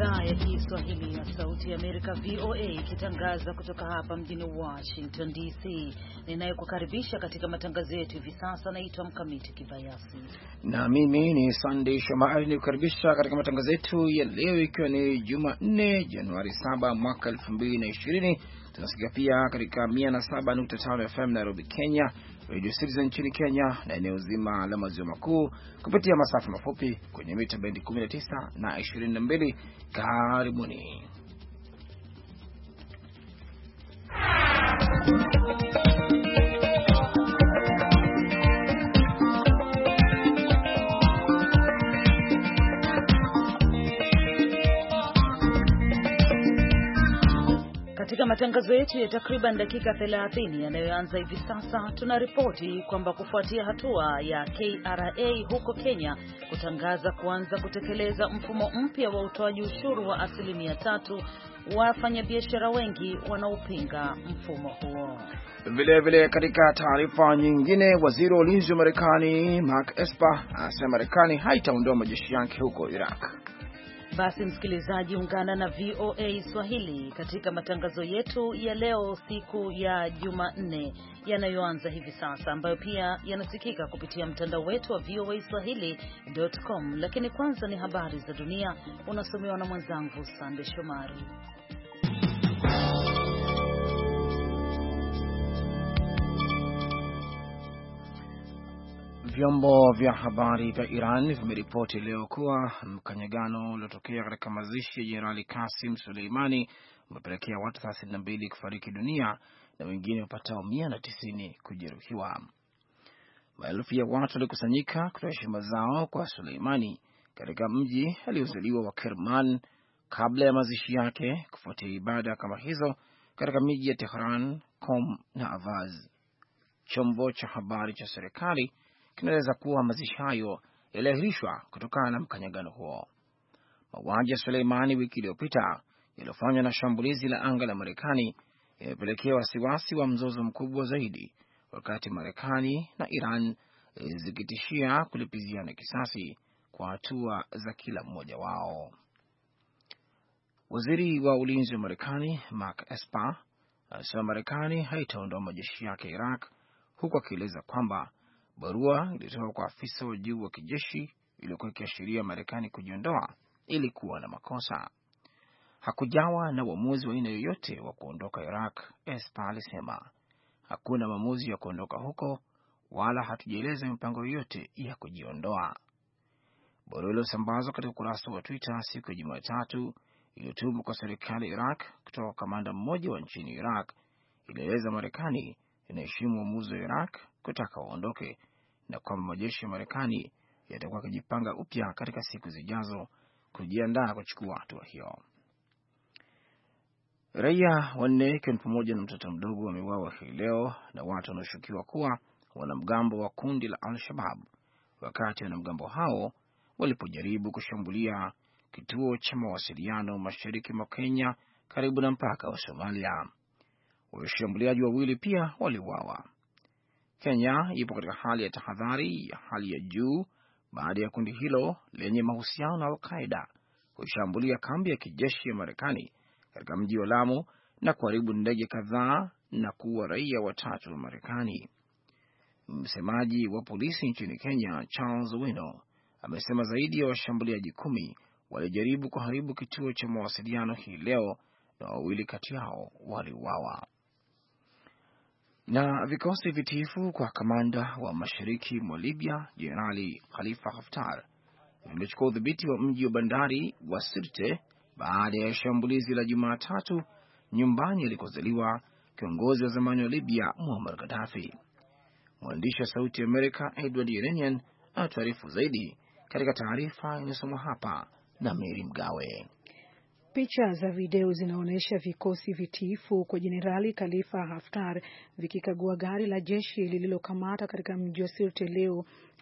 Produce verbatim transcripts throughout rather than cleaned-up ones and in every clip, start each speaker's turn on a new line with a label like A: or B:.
A: idhaa ya Kiswahili ya Sauti ya Amerika V O A ikitangaza kutoka hapa mjini Washington D C. Ninayekukaribisha katika matangazo yetu hivi sasa naitwa Mkamiti Kibayasi.
B: Na mimi ni Sunday Shomari nikukaribisha katika matangazo yetu ya leo ikiwa ni Jumanne Januari saba mwaka elfu mbili na ishirini. Tunasikia pia katika mia na saba nukta tano F M Nairobi, Kenya, Radio Citizen nchini Kenya na eneo zima la maziwa makuu kupitia masafa mafupi kwenye mita bendi kumi na tisa na ishirini na mbili. Karibuni.
A: Katika matangazo yetu ya takriban dakika thelathini yanayoanza hivi sasa, tunaripoti kwamba kufuatia hatua ya K R A huko Kenya kutangaza kuanza kutekeleza mfumo mpya wa utoaji ushuru wa asilimia tatu, wafanyabiashara wengi wanaopinga mfumo huo.
B: Vile vile katika taarifa nyingine, waziri wa ulinzi wa Marekani Mark Esper anasema Marekani haitaondoa majeshi yake huko Iraq.
A: Basi msikilizaji, ungana na V O A Swahili katika matangazo yetu ya leo siku ya Jumanne yanayoanza hivi sasa, ambayo pia yanasikika kupitia mtandao wetu wa V O A Swahili dot com. Lakini kwanza ni habari za dunia unasomewa na mwenzangu Sande Shomari.
B: Vyombo vya habari vya Iran vimeripoti leo kuwa mkanyagano uliotokea katika mazishi ya Jenerali Qasim Soleimani umepelekea watu thelathini na mbili kufariki dunia na wengine wapatao mia na tisini kujeruhiwa. Maelfu ya watu walikusanyika kutoa heshima zao kwa Soleimani katika mji aliozaliwa wa Kerman kabla ya mazishi yake, kufuatia ibada kama hizo katika miji ya Tehran, Qom na Avaz. Chombo cha habari cha serikali kinaeleza kuwa mazishi hayo yaliahirishwa kutokana na mkanyagano huo. Mauaji ya Soleimani wiki iliyopita yaliyofanywa na shambulizi la anga la Marekani yamepelekea wasiwasi wa mzozo mkubwa zaidi, wakati Marekani na Iran zikitishia kulipiziana kisasi kwa hatua za kila mmoja wao. Waziri wa ulinzi wa Marekani Mark Esper anasema Marekani haitaondoa majeshi yake Iraq, huku akieleza kwamba barua ilitoka kwa afisa wa juu wa kijeshi iliyokuwa ikiashiria Marekani kujiondoa ilikuwa na makosa. Hakujawa na uamuzi wa aina yoyote wa kuondoka Iraq, Esper alisema. Hakuna maamuzi ya kuondoka huko wala hatujaeleza mipango yoyote ya kujiondoa. Barua iliyosambazwa katika ukurasa wa Twitter siku ya Jumatatu iliyotumwa kwa serikali ya Iraq kutoka kwa kamanda mmoja wa nchini Iraq ilieleza Marekani inaheshimu uamuzi wa Iraq kutaka waondoke na kwamba majeshi ya Marekani yatakuwa yakijipanga upya katika siku zijazo kujiandaa kuchukua hatua hiyo. Raia wanne ikiwa pamoja na mtoto mdogo wameuawa hii leo na watu wanaoshukiwa kuwa wanamgambo wa kundi la Al-Shabaab, wakati wanamgambo hao walipojaribu kushambulia kituo cha mawasiliano mashariki mwa Kenya karibu na mpaka wa Somalia. Washambuliaji wawili pia waliuawa. Kenya ipo katika hali ya tahadhari ya hali ya juu baada ya kundi hilo lenye mahusiano na Al-Qaeda kushambulia kambi ya kijeshi ya Marekani katika mji wa Lamu na kuharibu ndege kadhaa na kuua raia watatu wa Marekani. Msemaji wa polisi nchini Kenya, Charles Owino, amesema zaidi ya washambuliaji kumi walijaribu kuharibu kituo cha mawasiliano hii leo na wawili kati yao waliuawa. Na vikosi vitifu kwa kamanda wa mashariki mwa Libya Jenerali Khalifa Haftar vimechukua udhibiti wa mji wa bandari wa Sirte baada ya shambulizi la Jumatatu nyumbani alikozaliwa kiongozi wa zamani wa Libya Muammar Gaddafi. Mwandishi wa Sauti ya Amerika Edward Yeranian anatuarifu zaidi katika taarifa inayosomwa hapa na Mary Mgawe.
C: Picha za video zinaonyesha vikosi vitiifu kwa Jenerali Khalifa Haftar vikikagua gari la jeshi lililokamata katika mji wa Sirte leo,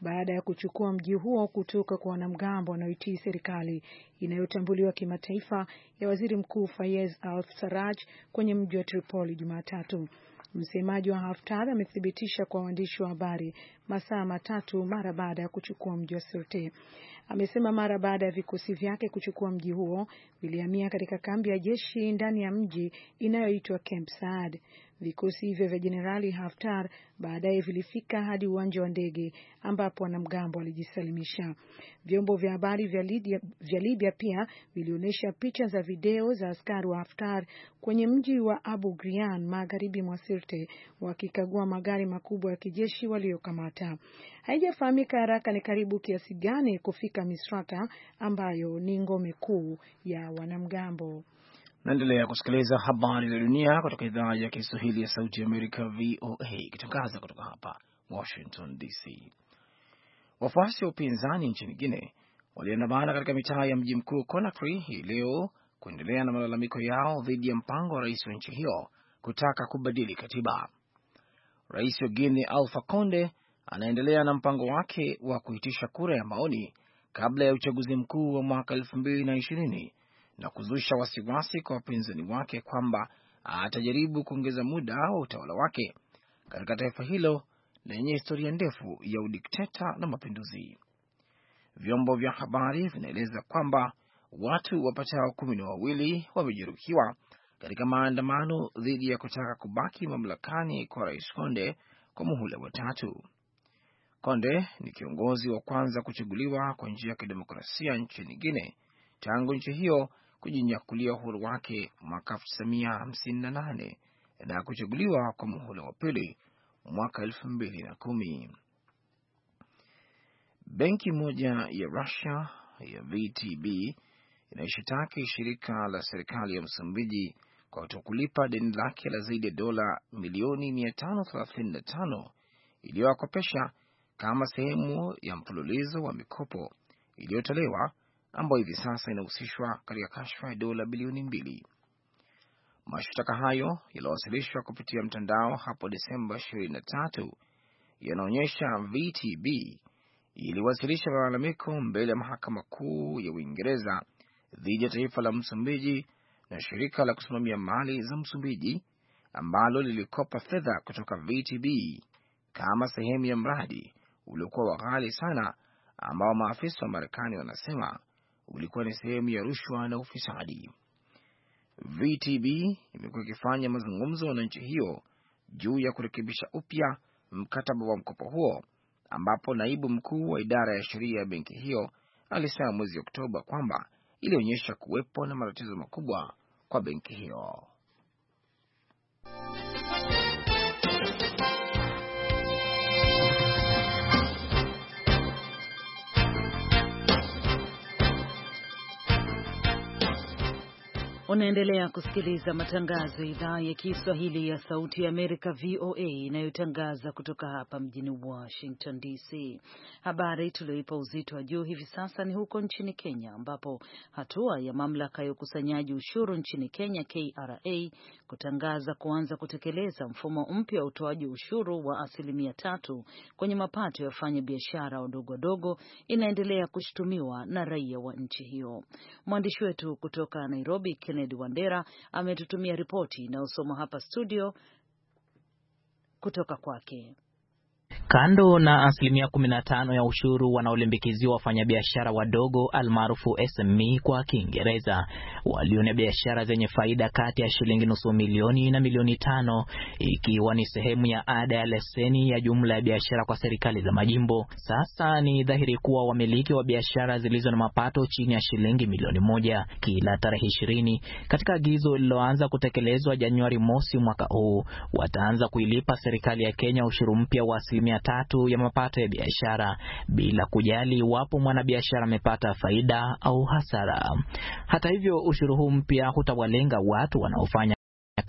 C: baada ya kuchukua mji huo kutoka kwa wanamgambo wanaoitii serikali inayotambuliwa kimataifa ya Waziri Mkuu Fayez al-Sarraj kwenye mji wa Tripoli Jumatatu. Msemaji wa Haftar amethibitisha kwa waandishi wa habari masaa matatu mara baada ya kuchukua mji wa Sirte. Amesema mara baada ya vikosi vyake kuchukua mji huo, vilihamia katika kambi ya jeshi ndani ya mji inayoitwa Camp Saad. Vikosi hivyo vya Jenerali Haftar baadaye vilifika hadi uwanja wa ndege ambapo wanamgambo walijisalimisha. Vyombo vya habari vya Libya, vya Libya pia vilionyesha picha za video za askari wa Haftar kwenye mji wa Abu Ghraib magharibi mwa Sirte wakikagua magari makubwa ya kijeshi waliokamata. Haijafahamika haraka ni karibu kiasi gani kufika Misrata ambayo ni ngome kuu ya wanamgambo.
B: Naendelea kusikiliza habari za dunia kutoka idhaa ya Kiswahili ya Sauti ya Amerika V O A ikitangaza kutoka hapa Washington D C. Wafuasi wa upinzani nchini Guinea waliandamana katika mitaa ya mji mkuu Conakry hii leo kuendelea na malalamiko yao dhidi ya mpango wa rais wa nchi hiyo kutaka kubadili katiba. Rais wa Guinea Alpha Conde anaendelea na mpango wake wa kuitisha kura ya maoni kabla ya uchaguzi mkuu wa mwaka elfu mbili na ishirini na kuzusha wasiwasi kwa wapinzani wake kwamba atajaribu kuongeza muda wa utawala wake katika taifa hilo lenye historia ndefu ya udikteta na mapinduzi. Vyombo vya habari vinaeleza kwamba watu wapatao kumi na wawili wamejeruhiwa katika maandamano dhidi ya kutaka kubaki mamlakani kwa Rais Conde kwa muhula wa tatu. Conde ni kiongozi wa kwanza kuchaguliwa kwa njia ya kidemokrasia nchini Guinea tangu nchi hiyo kujinyakulia uhuru wake mwaka elfu tisa mia hamsini na nane na kuchaguliwa kwa muhula wa pili mwaka elfu mbili na kumi. Benki moja ya Russia ya V T B inaishitaki shirika la serikali ya Msumbiji kwa kutokulipa deni lake la zaidi ya dola milioni mia tano thelathini na tano iliyowakopesha kama sehemu ya mfululizo wa mikopo iliyotolewa ambayo hivi sasa inahusishwa katika kashfa ya dola bilioni mbili. Mashtaka hayo yaliyowasilishwa kupitia mtandao hapo Desemba ishirini na tatu yanaonyesha V T B iliwasilisha malalamiko mbele ya mahakama kuu ya Uingereza dhidi ya taifa la Msumbiji na shirika la kusimamia mali za Msumbiji ambalo lilikopa fedha kutoka V T B kama sehemu ya mradi uliokuwa ghali sana ambao maafisa wa Marekani wanasema ulikuwa ni sehemu ya rushwa na ufisadi. V T B imekuwa ikifanya mazungumzo na nchi hiyo juu ya kurekebisha upya mkataba wa mkopo huo, ambapo naibu mkuu wa idara ya sheria ya benki hiyo alisema mwezi Oktoba kwamba ilionyesha kuwepo na matatizo makubwa kwa benki hiyo.
A: Unaendelea kusikiliza matangazo ya idhaa ya Kiswahili ya Sauti ya Amerika V O A inayotangaza kutoka hapa mjini Washington D C. Habari tulioipa uzito wa juu hivi sasa ni huko nchini Kenya, ambapo hatua ya mamlaka ya ukusanyaji ushuru nchini Kenya K R A kutangaza kuanza kutekeleza mfumo mpya wa utoaji ushuru wa asilimia tatu kwenye mapato ya wafanya biashara wadogo wadogo inaendelea kushutumiwa na raia wa nchi hiyo. Mwandishi wetu kutoka Nairobi Kennedy Wandera ametutumia ripoti inayosoma hapa studio kutoka kwake.
D: Kando na asilimia kumi na tano ya ushuru wanaolimbikiziwa wafanyabiashara wadogo almaarufu S M E kwa Kiingereza, walio na biashara zenye faida kati ya shilingi nusu milioni na milioni tano, ikiwa ni sehemu ya ada ya leseni ya jumla ya biashara kwa serikali za majimbo. Sasa ni dhahiri kuwa wamiliki wa biashara zilizo na mapato chini ya shilingi milioni moja kila tarehe ishirini katika agizo lililoanza kutekelezwa Januari mosi mwaka huu wataanza kuilipa serikali ya Kenya ushuru mpya wa asilimia tatu ya mapato ya biashara bila kujali iwapo mwanabiashara amepata faida au hasara. Hata hivyo, ushuru huu mpya hutawalenga watu wanaofanya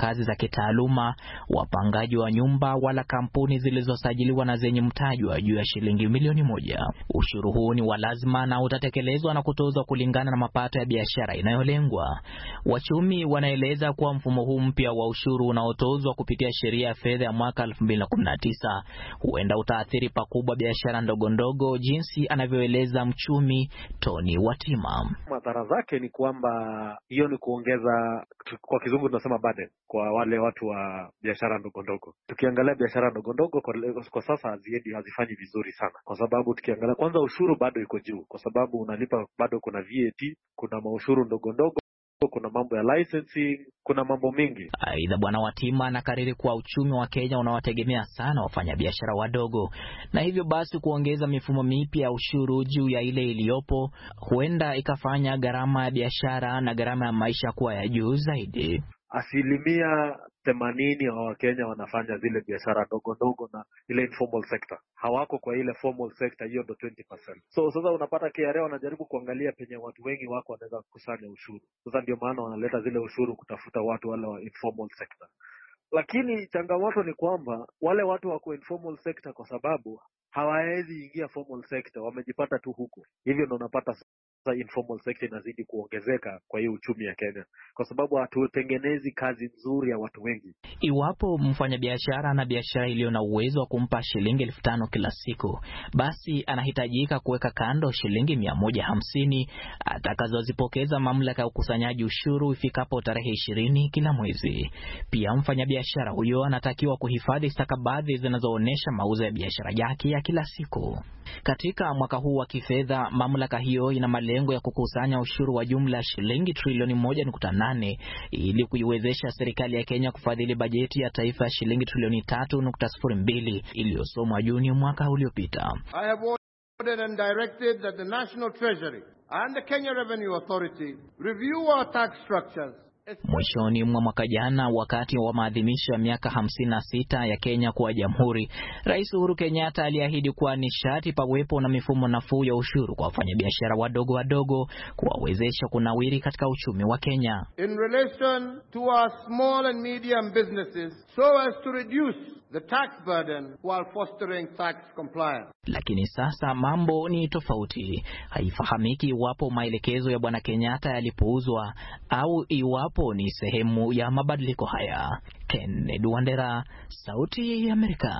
D: kazi za kitaaluma, wapangaji wa nyumba wala kampuni zilizosajiliwa na zenye mtaji wa juu ya shilingi milioni moja. Ushuru huu ni wa lazima na utatekelezwa na kutozwa kulingana na mapato ya biashara inayolengwa. Wachumi wanaeleza kuwa mfumo huu mpya wa ushuru unaotozwa kupitia sheria ya fedha ya mwaka elfu mbili na kumi na tisa huenda utaathiri pakubwa biashara ndogo ndogo, jinsi anavyoeleza mchumi Tony Watima.
E: Madhara zake ni kwamba hiyo ni kuongeza, kwa kizungu tunasema burden, kwa wale watu wa biashara ndogo ndogo. Tukiangalia biashara ndogo ndogo kwa, kwa sasa haziendi hazifanyi vizuri sana, kwa sababu tukiangalia kwanza ushuru bado iko juu, kwa sababu unalipa bado kuna V A T, kuna maushuru ndogo ndogo, kuna mambo ya licensing, kuna mambo mingi.
D: Aidha, Bwana Watima anakariri kuwa uchumi wa Kenya unawategemea sana wafanyabiashara wadogo, na hivyo basi kuongeza mifumo mipya ya ushuru juu ya ile iliyopo huenda ikafanya gharama ya biashara na gharama ya maisha kuwa ya juu zaidi.
E: Asilimia themanini wa Wakenya wanafanya zile biashara ndogo ndogo na ile informal sector. Hawako kwa ile formal sector, hiyo ndo twenty percent. So sasa unapata K R A wanajaribu kuangalia penye watu wengi wako wanaweza kukusanya ushuru. Sasa ndio maana wanaleta zile ushuru kutafuta watu wale wa informal sector. Lakini changamoto ni kwamba wale watu wako informal sector kwa sababu hawawezi ingia formal sector, wamejipata tu huko. Hivyo ndo unapata sasa informal sector inazidi kuongezeka kwa hiyo uchumi ya Kenya, kwa sababu hatutengenezi kazi nzuri ya watu wengi.
D: Iwapo mfanyabiashara na biashara iliyo na uwezo wa kumpa shilingi elfu tano kila siku, basi anahitajika kuweka kando shilingi mia moja hamsini atakazozipokeza mamlaka ya ukusanyaji ushuru ifikapo tarehe ishirini kila mwezi. Pia mfanyabiashara huyo anatakiwa kuhifadhi stakabadhi zinazoonesha mauzo ya biashara yake ya kila siku. Katika mwaka huu wa kifedha, mamlaka hiyo ina malengo ya kukusanya ushuru wa jumla shilingi trilioni moja nukta nane ili kuiwezesha serikali ya Kenya kufadhili bajeti ya taifa ya shilingi trilioni tatu nukta sifuri mbili iliyosomwa Juni mwaka uliopita.
F: I have ordered and directed that the National Treasury and the Kenya Revenue Authority review our tax structures.
D: Mwishoni mwa mwaka jana, wakati wa maadhimisho ya miaka hamsini na sita ya Kenya kuwa jamhuri, Rais Uhuru Kenyatta aliahidi kuwa nishati pawepo na mifumo nafuu ya ushuru kwa wafanyabiashara wadogo wadogo kuwawezesha kunawiri katika uchumi wa Kenya.
F: In relation to our small and medium businesses, so as to reduce the tax burden while fostering tax compliance.
D: Lakini sasa mambo ni tofauti. Haifahamiki iwapo maelekezo ya Bwana Kenyatta yalipuuzwa au iwapo ni sehemu ya mabadiliko haya. Kennedy Wandera, Sauti ya Amerika,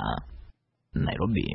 D: Nairobi.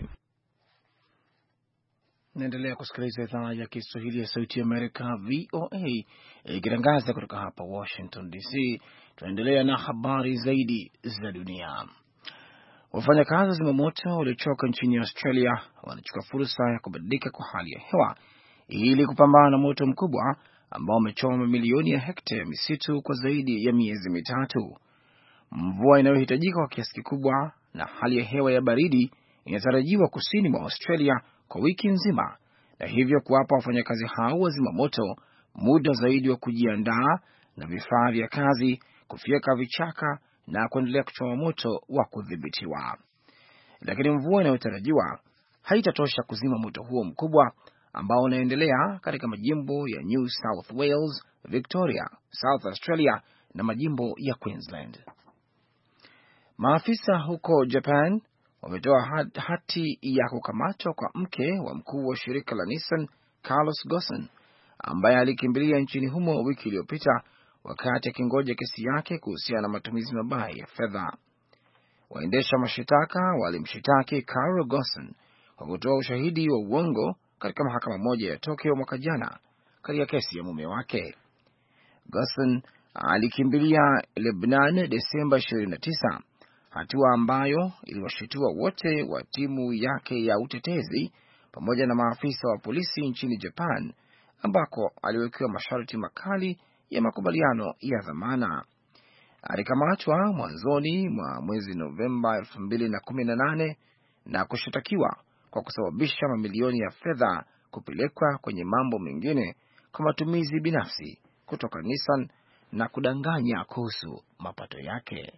B: Naendelea kusikiliza idhaa ya Kiswahili ya Sauti ya Amerika, V O A, ikitangaza kutoka hapa Washington D C. Tunaendelea na habari zaidi za dunia. Wafanyakazi wa zimamoto waliochoka nchini Australia wanachukua fursa ya kubadilika kwa hali ya hewa ili kupambana na moto mkubwa ambao umechoma mamilioni ya hekta ya misitu kwa zaidi ya miezi mitatu. Mvua inayohitajika kwa kiasi kikubwa na hali ya hewa ya baridi inatarajiwa kusini mwa Australia kwa wiki nzima, na hivyo kuwapa wafanyakazi hao wa zimamoto muda zaidi wa kujiandaa na vifaa vya kazi, kufyeka vichaka na kuendelea kuchoma moto wa kudhibitiwa. Lakini mvua inayotarajiwa haitatosha kuzima moto huo mkubwa ambao unaendelea katika majimbo ya New South Wales, Victoria, South Australia na majimbo ya Queensland. Maafisa huko Japan wametoa hati ya kukamatwa kwa mke wa mkuu wa shirika la Nissan, Carlos Ghosn, ambaye alikimbilia nchini humo wiki iliyopita wakati akingoja kesi yake kuhusiana na matumizi mabaya ya fedha. Waendesha mashitaka walimshitaki Carlos Ghosn kwa kutoa ushahidi wa uongo katika mahakama moja ya Tokyo mwaka jana katika kesi ya mume wake. Ghosn alikimbilia Lebanon Desemba ishirini na tisa, hatua ambayo iliwashitua wote wa timu yake ya utetezi pamoja na maafisa wa polisi nchini Japan, ambako aliwekewa masharti makali ya makubaliano ya dhamana. Alikamatwa mwanzoni mwa mwezi Novemba elfu mbili na kumi na nane na kushtakiwa kwa kusababisha mamilioni ya fedha kupelekwa kwenye mambo mengine kwa matumizi binafsi kutoka Nissan na kudanganya kuhusu mapato yake.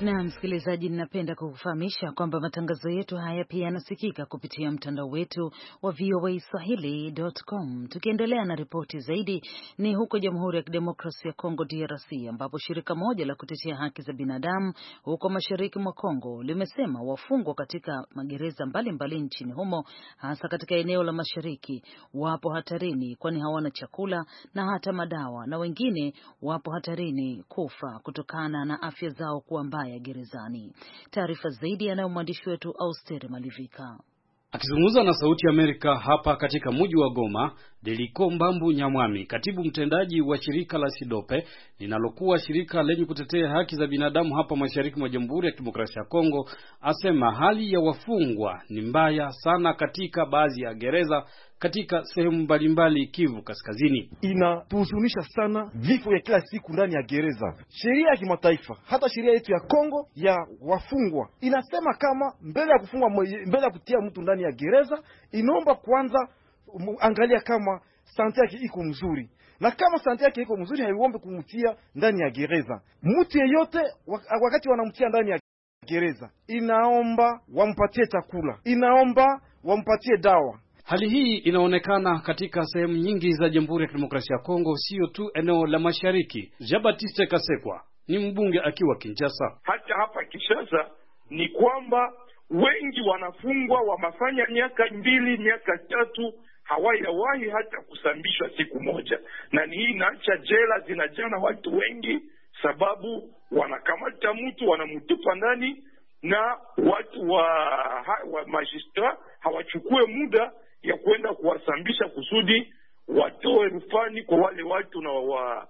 A: Na msikilizaji, ninapenda kukufahamisha kwamba matangazo yetu haya pia yanasikika kupitia mtandao wetu wa v o a swahili dot com. Tukiendelea na ripoti zaidi, ni huko Jamhuri ya Kidemokrasia ya Kongo D R C, ambapo shirika moja la kutetea haki za binadamu huko mashariki mwa Kongo limesema wafungwa katika magereza mbalimbali mbali nchini humo, hasa katika eneo la mashariki, wapo hatarini kwani hawana chakula na hata madawa, na wengine wapo hatarini kufa kutokana na afya zao kuwa mbaya gerezani. Taarifa zaidi yanayo mwandishi wetu Austeri Malivika.
G: Akizungumza na Sauti ya Amerika hapa katika mji wa Goma, Deliko Mbambu Nyamwami, katibu mtendaji wa shirika la Sidope linalokuwa shirika lenye kutetea haki za binadamu hapa mashariki mwa Jamhuri ya Kidemokrasia ya Kongo, asema hali ya wafungwa ni mbaya sana katika baadhi ya gereza katika sehemu mbalimbali Kivu Kaskazini.
H: Inatuhuzunisha sana vifo ya kila siku ndani ya gereza. Sheria ya kimataifa, hata sheria yetu ya Kongo ya wafungwa inasema kama mbele ya kufungwa, mbele ya kutia mtu ndani ya gereza, inaomba kwanza angalia kama sante yake iko mzuri, na kama sante yake iko mzuri haiombe kumtia ndani ya gereza. Mtu yeyote wakati wanamtia ndani ya gereza, inaomba wampatie chakula, inaomba wampatie dawa.
G: Hali hii inaonekana katika sehemu nyingi za Jamhuri ya Kidemokrasia ya Kongo, sio tu eneo la mashariki. Jean-Baptiste Kasekwa ni mbunge akiwa Kinshasa.
I: Hata hapa Kinshasa ni kwamba wengi wanafungwa wamafanya miaka mbili, miaka tatu, hawayawahi hata kusambishwa siku moja. Na ni hii inaacha jela zinajana watu wengi, sababu wanakamata mtu wanamtupa ndani, na watu wa, wa magistrat hawachukue muda ya kwenda kuwasambisha kusudi watoe rufani kwa wale watu na wa,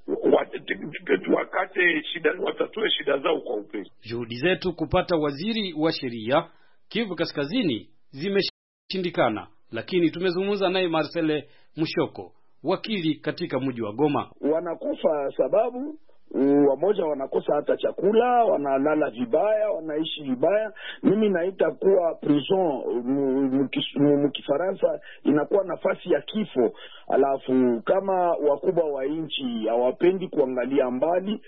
I: wakate shida, watatue shida zao kwa upesi.
G: Juhudi zetu kupata waziri wa sheria Kivu Kaskazini zimeshindikana, lakini tumezungumza naye Marcele Mushoko, wakili katika mji wa Goma.
J: Wanakufa sababu wamoja wanakosa hata chakula, wanalala vibaya, wanaishi vibaya. Mimi naita kuwa prison mkifaransa inakuwa nafasi ya kifo. Alafu kama wakubwa wa nchi hawapendi kuangalia mbali,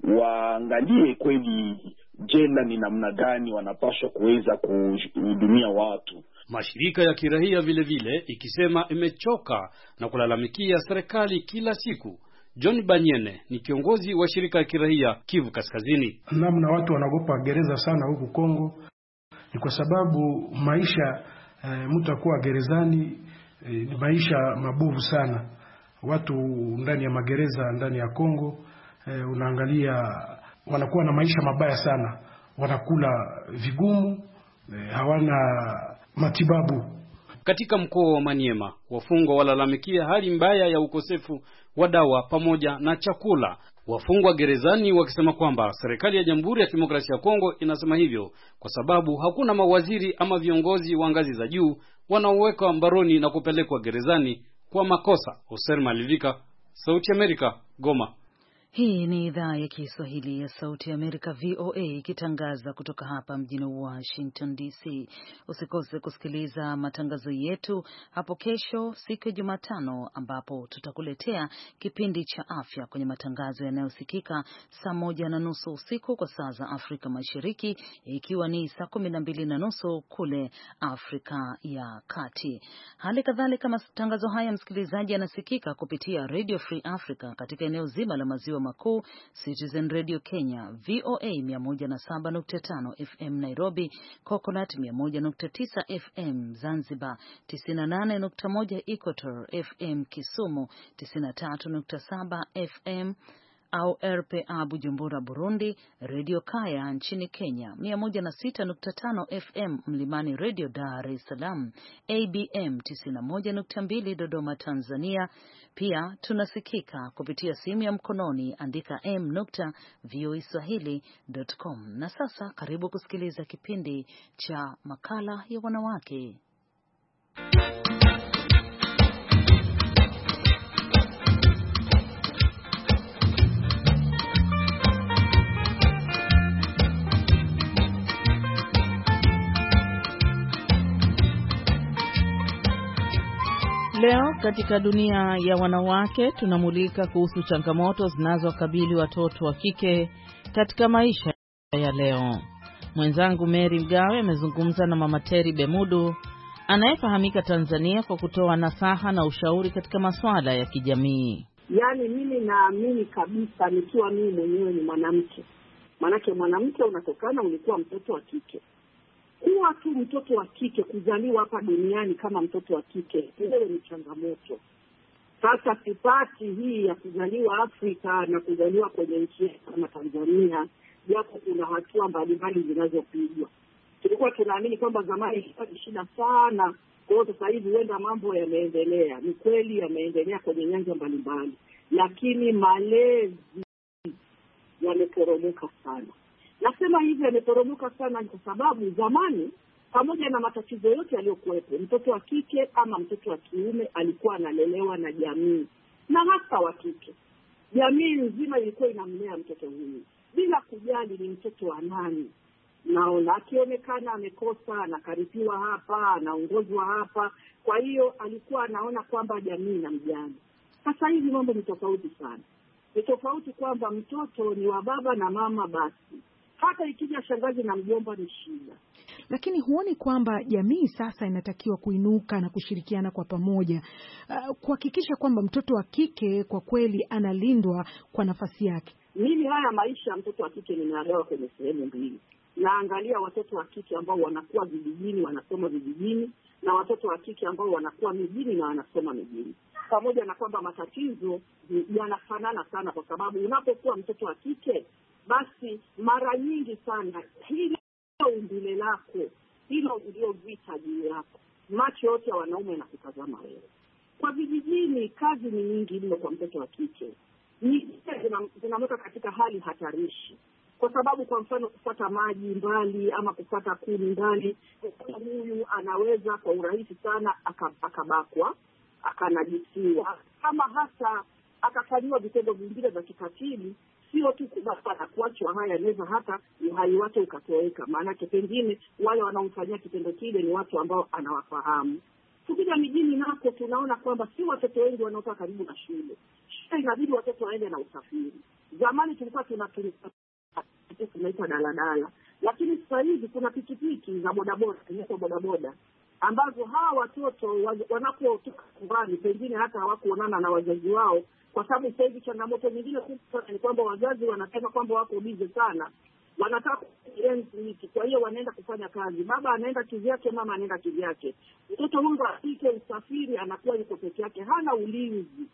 J: waangalie kweli jela ni namna gani wanapaswa kuweza kuhudumia watu.
G: Mashirika ya kiraia vile vile ikisema imechoka na kulalamikia serikali kila siku. John Banyene ni kiongozi wa shirika ya kiraia Kivu Kaskazini.
K: Namna watu wanagopa gereza sana huku Kongo ni kwa sababu maisha e, mtu akuwa gerezani e, ni maisha mabovu sana. Watu ndani ya magereza ndani ya Kongo e, unaangalia wanakuwa na maisha mabaya sana. Wanakula vigumu, e, hawana matibabu.
G: Katika mkoa wa Maniema, wafungwa walalamikia hali mbaya ya ukosefu wa dawa pamoja na chakula. Wafungwa gerezani wakisema kwamba serikali ya Jamhuri ya Kidemokrasia ya Kongo inasema hivyo kwa sababu hakuna mawaziri ama viongozi wa ngazi za juu wanaowekwa mbaroni na kupelekwa gerezani kwa makosa. Oser Malivika, Sauti Amerika, Goma.
A: Hii ni idhaa ya Kiswahili ya Sauti ya Amerika V O A ikitangaza kutoka hapa mjini Washington D C. Usikose kusikiliza matangazo yetu hapo kesho siku ya Jumatano, ambapo tutakuletea kipindi cha afya kwenye matangazo yanayosikika saa moja na nusu usiku kwa saa za Afrika Mashariki, ikiwa ni saa kumi na mbili na nusu kule Afrika ya Kati. Hali kadhalika matangazo haya msikilizaji yanasikika kupitia Radio Free Africa katika eneo zima la maziwa makuu, Citizen Radio Kenya, V O A mia moja na saba nukta tano F M Nairobi, Coconut mia moja nukta tisa F M Zanzibar, tisini na nane nukta moja Equator F M Kisumu, tisini na tatu nukta saba F M au R P A Bujumbura Burundi, Radio Kaya nchini Kenya, mia moja na sita nukta tano F M Mlimani Radio Dar es Salaam, A B M tisini na moja nukta mbili Dodoma Tanzania. Pia tunasikika kupitia simu ya mkononi, andika m dot voa swahili dot com. Na sasa karibu kusikiliza kipindi cha makala ya wanawake.
L: Leo katika dunia ya wanawake tunamulika kuhusu changamoto zinazowakabili watoto wa kike katika maisha ya leo. Mwenzangu Mary Mgawe amezungumza na Mama Terry Bemudu anayefahamika Tanzania kwa kutoa nasaha na ushauri katika masuala ya kijamii.
M: Yaani mimi naamini kabisa nikiwa mimi mwenyewe ni mwanamke. Maanake mwanamke unatokana ulikuwa mtoto wa kike. Kuwa tu mtoto wa kike, kuzaliwa hapa duniani kama mtoto wa kike, hiyo ni changamoto. Sasa sipati hii ya kuzaliwa Afrika na kuzaliwa kwenye nchi kama Tanzania, japo kuna hatua mbalimbali zinazopigwa. Tulikuwa tunaamini kwamba zamani ilikuwa ni shida sana, kwa hiyo sasa hivi huenda mambo yameendelea. Ni kweli yameendelea kwenye nyanja mbalimbali, lakini malezi yameporomoka sana. Nasema hivi yameporomoka sana kwa sababu zamani, pamoja na matatizo yote yaliyokuwepo, mtoto wa kike ama mtoto wa kiume alikuwa analelewa na jamii, na hasa wa kike. Jamii nzima ilikuwa inamlea mtoto huyu bila kujali ni mtoto wa nani. Naona akionekana amekosa, anakaripiwa hapa, anaongozwa hapa. Kwa hiyo alikuwa anaona kwamba jamii inamjali. Sasa hivi mambo ni tofauti sana. Ni tofauti kwamba mtoto ni wa baba na mama basi. Hata ikija shangazi na mjomba ni shida.
C: Lakini huoni kwamba jamii sasa inatakiwa kuinuka na kushirikiana kwa pamoja uh, kuhakikisha kwamba mtoto wa kike kwa kweli analindwa kwa nafasi yake?
M: Mimi haya maisha ya mtoto wa kike nimeagawa kwenye sehemu mbili. Naangalia watoto wa kike ambao wanakuwa vijijini, wanasoma vijijini, na watoto wa kike ambao wanakuwa mijini na wanasoma mijini. Pamoja na kwamba matatizo yanafanana sana, kwa sababu unapokuwa mtoto wa kike, basi mara nyingi sana hilo umbile lako, hilo ndio vita juu yako. Macho yote ya wanaume yanakutazama wewe. Kwa vijijini kazi ni nyingi mno kwa mtoto wa kike. Ni zinamweka katika hali hatarishi. Kwa sababu kwa mfano kufuata maji mbali ama kufuata kuni mbali, huyu anaweza kwa urahisi sana akabakwa, akanajisiwa, ama hasa akafanyiwa vitendo vingine vya kikatili. Sio tu kubakwa na kuachwa, haya inaweza hata uhai wake ukatoweka. Maana pengine wale wanaomfanyia kitendo kile ni watu ambao anawafahamu. Tukija mijini nako tunaona kwamba si watoto wengi wanaotoka karibu na shule. Shule inabidi watoto waende na usafiri. Zamani tulikuwa tunatumia tunaita daladala, lakini sasa hivi kuna pikipiki za bodaboda, zinaitwa bodaboda, ambazo hawa watoto wanapotoka nyumbani pengine hata hawakuonana na wazazi wao, kwa sababu sasa hivi changamoto nyingine kubwa ni kwamba wazazi wanasema kwamba wako busy sana, wanataka kuenzi. Kwa hiyo wanaenda kufanya kazi, baba anaenda kivyake, mama anaenda kivyake. Mtoto huyu akike usafiri anakuwa yuko peke yake, hana ulinzi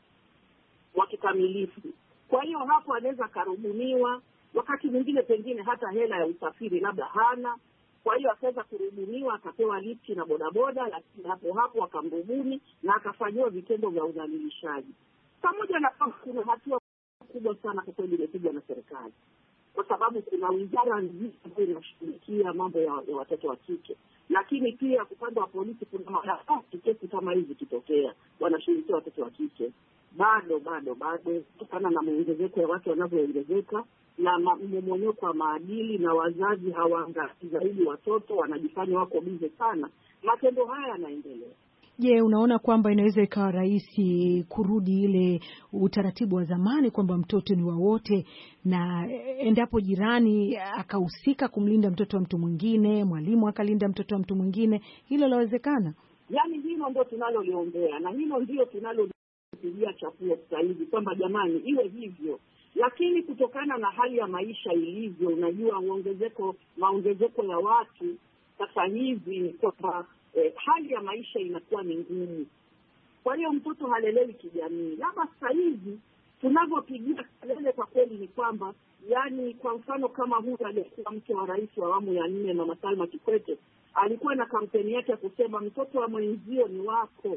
M: wa kikamilifu. Kwa hiyo hapo anaweza karubuniwa, wakati mwingine pengine hata hela ya usafiri labda hana. Kwa hiyo akaweza kurubuniwa, akapewa lifti na bodaboda, lakini hapo hapo akamrubuni na akafanyiwa vitendo vya udhalilishaji. Pamoja na kwamba kuna hatua kubwa sana kwa kweli imepigwa na serikali, kwa sababu kuna wizara nzima ambayo inashughulikia mambo ya, ya watoto wa kike, lakini pia upande wa polisi kuna madawati kesi kama hizi kitokea wanashughulikia watoto wa kike. Bado bado bado kutokana na maongezeko ya watu wanavyoongezeka na mmomonyoko wa maadili, na wazazi hawaangalii zaidi watoto, wanajifanya wako bize sana, matendo haya yanaendelea.
C: Je, unaona kwamba inaweza ikawa rahisi kurudi ile utaratibu wa zamani kwamba mtoto ni wa wote, na endapo jirani akahusika kumlinda mtoto wa mtu mwingine, mwalimu akalinda mtoto wa mtu mwingine, hilo lawezekana?
M: Yaani hilo ndio tunaloliombea, na hilo ndio tunalopigia chapuo sasa hivi kwamba jamani iwe hivyo. Lakini kutokana na hali ya maisha ilivyo, unajua ongezeko maongezeko ya watu sasa hivi ni kwamba eh, hali ya maisha inakuwa ni ngumu. Kwa hiyo mtoto halelewi kijamii. Labda sasa hivi tunavyopigia kelele kwa kweli ni kwamba, yani kwa mfano kama huyu aliyekuwa mke wa rais wa awamu ya nne Mama Salma Kikwete, alikuwa na kampeni yake ya kusema mtoto wa mwenzio ni wako.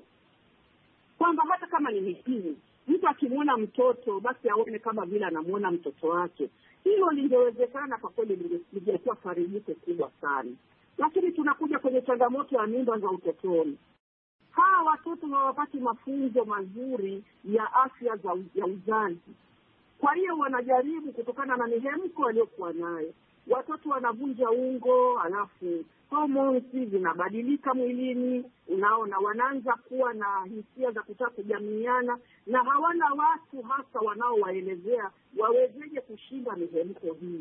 M: Kwamba hata kama ni mjini, mtu akimwona mtoto basi aone kama vile anamuona mtoto wake. Hilo lingewezekana kwa kweli, lingekuwa farijiko kubwa sana. Lakini tunakuja kwenye changamoto ya mimba za utotoni. Hawa watoto hawapati mafunzo mazuri ya afya za ya uzazi. Kwa hiyo wanajaribu kutokana na mihemko waliokuwa nayo. Watoto wanavunja ungo, alafu hormones zinabadilika mwilini, unaona wanaanza kuwa na hisia za kutaka kujamiana, na hawana watu hasa wanaowaelezea wawezeje kushinda mihemko hii.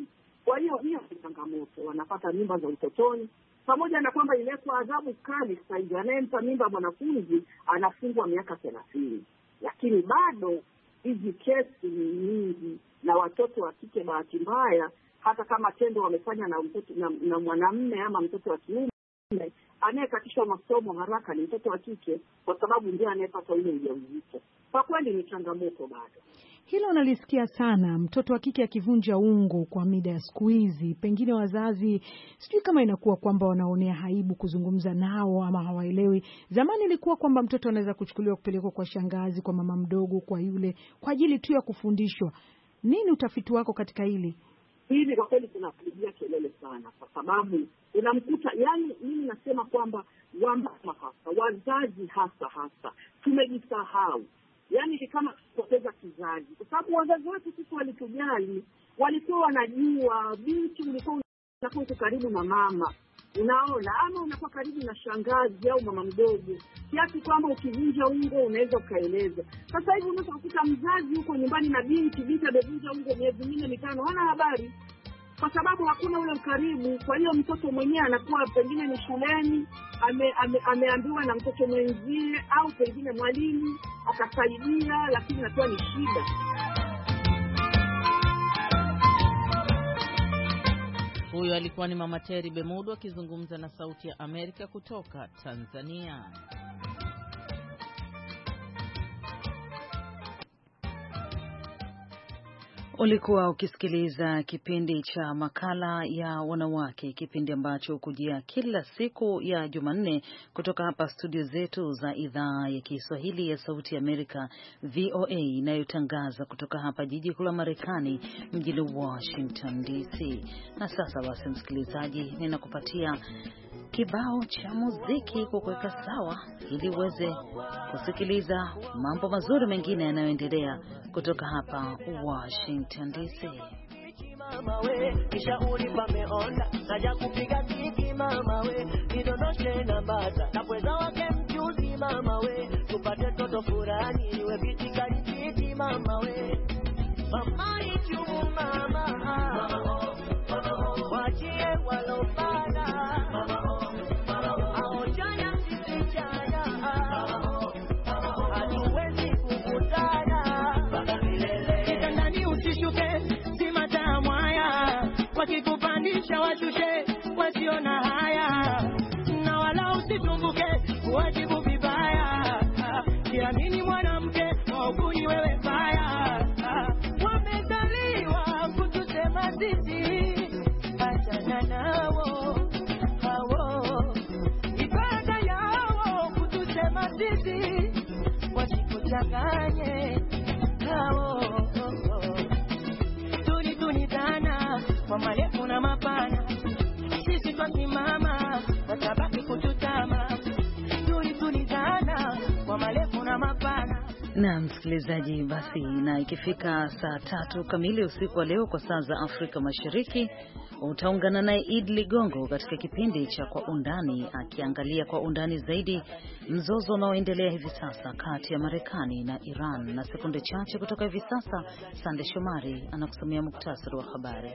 M: Kwa hiyo hiyo ni changamoto, wanapata mimba za utotoni, pamoja na kwamba ilikuwa adhabu kali zaidi. Anayempa mimba mwanafunzi anafungwa miaka thelathini, lakini bado hizi kesi ni nyingi, na watoto wa kike bahati mbaya, hata kama tendo wamefanya na mtoto na, na mwanamume ama mtoto wa kiume, anayekatishwa masomo haraka ni mtoto wa kike, kwa sababu ndiye anayepata ile ujauzito. Kwa kweli ni changamoto bado.
C: Hilo nalisikia sana, mtoto wa kike akivunja ungo kwa mida ya siku hizi. Pengine wazazi sijui kama inakuwa kwamba wanaonea haibu kuzungumza nao ama hawaelewi. Zamani ilikuwa kwamba mtoto anaweza kuchukuliwa kupelekwa kwa shangazi, kwa mama mdogo, kwa yule, kwa ajili tu ya kufundishwa. Nini utafiti wako katika hili?
M: Hili kwa kweli tunapigia kelele sana, kwa sababu unamkuta, yani mimi nasema kwamba wamama hasa, wazazi hasa hasa tumejisahau. Yaani ni kama kupoteza kizazi, kwa sababu wazazi wetu sisi walitujali, walikuwa wanajua binti ulikuwa unakuwa karibu na mama, unaona, ama unakuwa karibu na shangazi au mama mdogo, kiasi kwamba ukivunja ungo unaweza ukaeleza. Sasa hivi unaweza kukuta mzazi huko nyumbani na binti, binti amevunja ungo miezi minne mitano, hana habari, kwa sababu hakuna ule ukaribu. Kwa hiyo mtoto mwenyewe anakuwa pengine ni shuleni, ame, ame, ameambiwa na mtoto mwenzie, au pengine mwalimu akasaidia, lakini inakuwa ni shida.
L: Huyo alikuwa ni Mama Terry Bemudu akizungumza na Sauti ya Amerika kutoka Tanzania.
A: Ulikuwa ukisikiliza kipindi cha makala ya wanawake, kipindi ambacho kujia kila siku ya Jumanne kutoka hapa studio zetu za idhaa ya Kiswahili ya Sauti ya Amerika V O A, inayotangaza kutoka hapa jiji kuu la Marekani, mjini Washington D C. Na sasa basi, msikilizaji, ninakupatia kibao cha muziki kukuweka sawa ili uweze kusikiliza mambo mazuri mengine yanayoendelea kutoka hapa Washington D C. Mama we, kisha ulipa meonda, naja kupiga tiki mama we, nidondoshe na mbata, na kweza wake mjuzi mama we, tupate toto furani, iwe biti karititi mama we. Mama ichumu mama, mama ho, mama ho, wachie walopana, mama ho, mama ho, aojanya sisichaya, mama ho, mama ho, hatuwezi kukutana, baka milele. Kitandani usishuke, simata mwaya, wakikupandisha washushe, wasiona haya, na wala usitumbuke, kuwajibu vibaya, kiamini mwanamke, wauguni wewe baya. Wamezaliwa kutusema sisi, achana nao hao, ibada yao kutusema sisi, wasikuchanganye hao. Tuni tuni dana kwa marefu na mapana, sisi twasimama watabaki kututama. Tuni tuni dana kwa marefu na mapana. Na msikilizaji, basi na ikifika saa tatu kamili usiku wa leo kwa saa za Afrika Mashariki, utaungana naye Id Ligongo katika kipindi cha Kwa Undani, akiangalia kwa undani zaidi mzozo unaoendelea hivi sasa kati ya Marekani na Iran. Na sekunde chache kutoka hivi sasa, Sande Shomari anakusomea muktasari wa habari.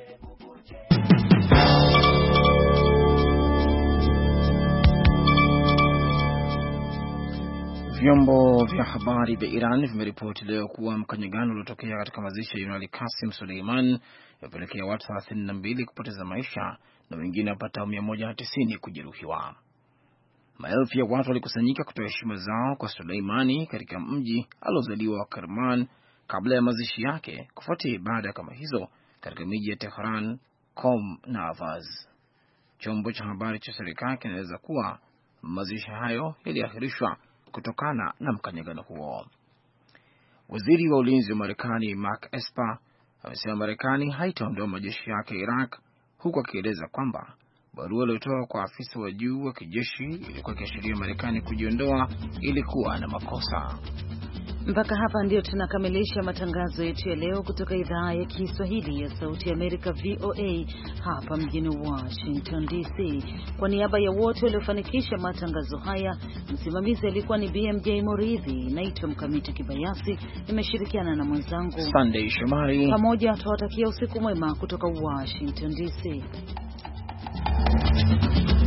B: Vyombo vya habari vya Iran vimeripoti leo kuwa mkanyagano uliotokea katika mazishi ya Jenerali Qasim Soleimani yapelekea watu thelathini na mbili kupoteza maisha na wengine wapatao mia moja tisini kujeruhiwa. Maelfu ya watu walikusanyika kutoa heshima zao kwa Soleimani katika mji aliozaliwa wa Kerman kabla ya mazishi yake, kufuatia ibada kama hizo katika miji ya Tehran, Qom na Avaz. Chombo cha habari cha serikali kinaeleza kuwa mazishi hayo yaliahirishwa kutokana na mkanyagano huo. Waziri wa ulinzi wa Marekani Mark Esper amesema Marekani haitaondoa majeshi yake Iraq, huku akieleza kwamba barua iliyotoka kwa afisa wa juu wa kijeshi ilikuwa ikiashiria Marekani kujiondoa ilikuwa na makosa.
A: Mpaka hapa ndio tunakamilisha matangazo yetu ya leo kutoka idhaa ya Kiswahili ya Sauti ya Amerika V O A hapa mjini Washington D C. Kwa niaba ya wote waliofanikisha matangazo haya, msimamizi alikuwa ni B M J Moridhi, naitwa Mkamiti Kibayasi, nimeshirikiana na mwenzangu
B: Sunday Shomari.
A: Pamoja tuwatakia usiku mwema kutoka Washington D C.